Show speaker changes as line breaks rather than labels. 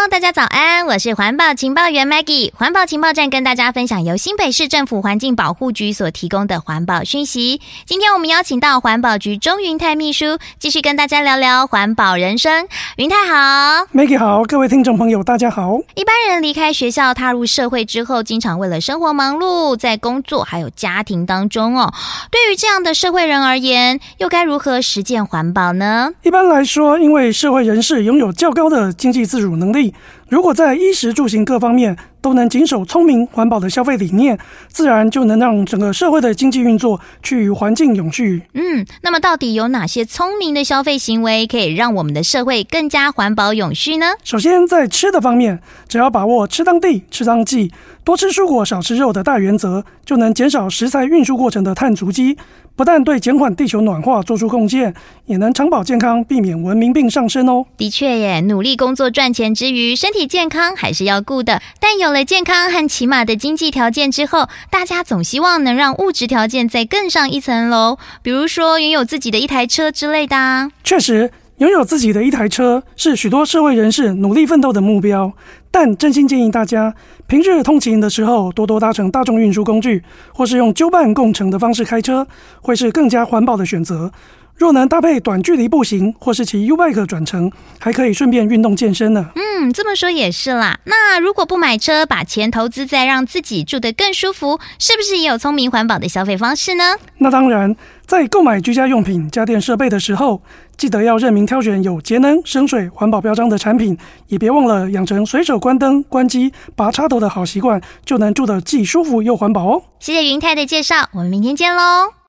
大家早安，我是环保情报员 Maggie。环保情报站跟大家分享由新北市政府环境保护局所提供的环保讯息。今天我们邀请到环保局钟云泰秘书，继续跟大家聊聊环保人生。云泰好。
Maggie 好，各位听众朋友大家好。
一般人离开学校踏入社会之后，经常为了生活忙碌，在工作还有家庭当中对于这样的社会人而言，又该如何实践环保呢？
一般来说，因为社会人士拥有较高的经济自主能力，如果在衣食住行各方面都能谨守聪明环保的消费理念，自然就能让整个社会的经济运作趋于环境永续。
那么到底有哪些聪明的消费行为可以让我们的社会更加环保永续呢？
首先在吃的方面，只要把握吃当地吃当季，多吃蔬果少吃肉的大原则，就能减少食材运输过程的碳足迹，不但对减缓地球暖化做出贡献，也能长保健康，避免文明病上升哦。
的确耶，努力工作赚钱之余，身体健康还是要顾的。但有了健康和起码的经济条件之后，大家总希望能让物质条件再更上一层楼，比如说拥有自己的一台车之类的啊。
确实，拥有自己的一台车是许多社会人士努力奋斗的目标，但真心建议大家平日通勤的时候多多搭乘大众运输工具，或是用纠伴共乘的方式开车，会是更加环保的选择。若能搭配短距离步行或是骑 U-Bike 转乘，还可以顺便运动健身呢。
这么说也是啦。那如果不买车，把钱投资在让自己住得更舒服，是不是也有聪明环保的消费方式呢？
那当然，在购买居家用品、家电设备的时候，记得要认明挑选有节能、省水、环保标章的产品，也别忘了养成随手关灯、关机、拔插头的好习惯，就能住得既舒服又环保哦。
谢谢云泰的介绍，我们明天见喽。